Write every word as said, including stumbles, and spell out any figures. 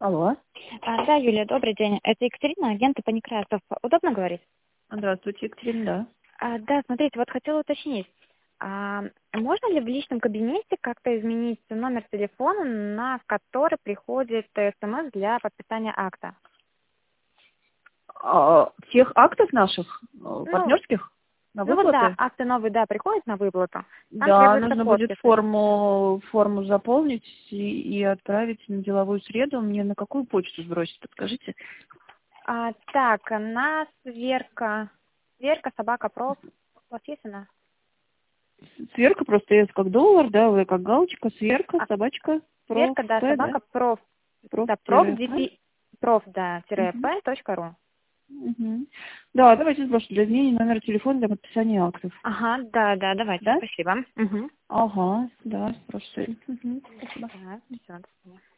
Алло. А, да, Юлия, добрый день. Это Екатерина, агент по Некрасов. Удобно говорить? Здравствуйте, Екатерина, да. А, да, смотрите, вот хотела уточнить. А, можно ли в личном кабинете как-то изменить номер телефона, на который приходит смс для подписания акта? А, всех актов наших, э, Ну, партнерских, на ну вот да, выплаты? акты новые, да, приходят на выплату. Там Да, требуется нужно будет подпись. форму, форму заполнить и, и отправить на деловую среду. Мне на какую почту сбросить, подскажите? А, так, на сверка, сверка, собака, проф. У вас есть она? Сверка просто S как доллар, да, В как галочка, сверка, А, собачка, проф, сверка, да, П, да, собака, проф. проф Да, проф, тире П. дефи, проф, да, тире Мгм, п точка ру. мгм. Да, давайте сброшу для изменения номера телефона для подписания актов. Ага, да, да, давайте, Да? спасибо. Угу. Ага, да, сброшу. Мгм, спасибо. Так, все, до свидания.